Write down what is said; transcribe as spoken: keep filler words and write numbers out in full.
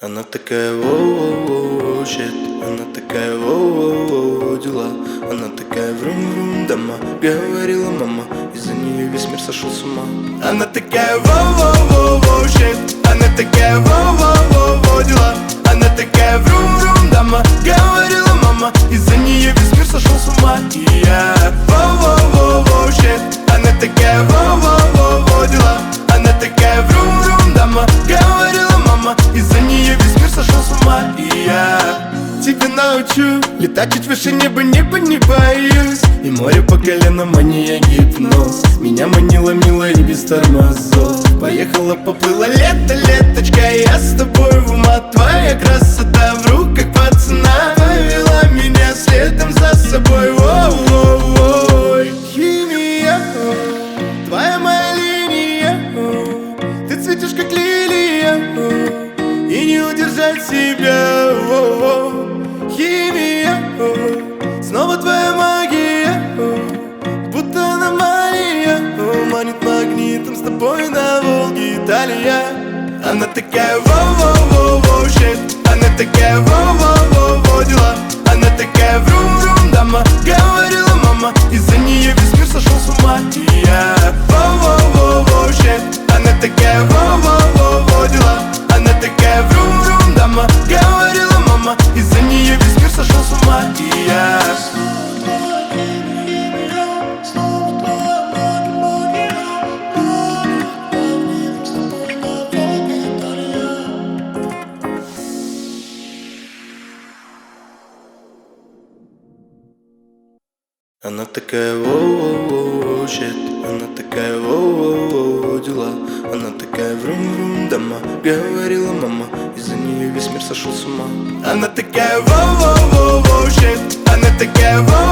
Она такая воу-воу-воу, щит. Она такая воу-воу-воу, дела. Она такая врум-врум, дома. Говорила мама, из-за нее весь мир сошел с ума. Она такая воу-воу-воу, щит. Она такая воу-воу-воу, дела. Она такая врум-врум, дома. Говорила мама, из-за нее весь мир сошел с ума. И я воу-воу-воу, щит. Она такая воу-воу-воу, дела. Она такая врум-врум, дома. Говорила мама, из-за нее весь мир сошел с ума. И я тебя научу летать чуть выше неба, неба не боюсь. И море по колено, мания, гипноз. Меня манила милая и без тормозов. Поехала, поплыла, лето, леточка. Я с тобой в ума, твоя красота в руках пацана повела меня следом за собой. Воу-воу-воу. Химия, твоя моя линия. Ты цветешь как лилия, и не удержать себя. Воу-воу. Химия, снова твоя магия, будто аномалия, манит магнитом с тобой на Волге, Италия. Она такая воу-воу-воу, щит. Она такая воу-воу-воу, дела. Она такая врум-врум, дома. Говорила мама, из-за нее весь мир сошел с ума. И я воу-воу-воу, щит. Она такая воу-воу-воу, дела. Она такая врум-врум, дома. Говорила мама, из-за нее весь мир сошел с ума. И я Она такая воу-воу-воу, щит. Она такая воу-воу-воу, дела. Она такая врум-врум, дома. Говорила мама, из-за нее весь мир сошел с ума. Она такая воу-воу-воу, щит. Она такая воу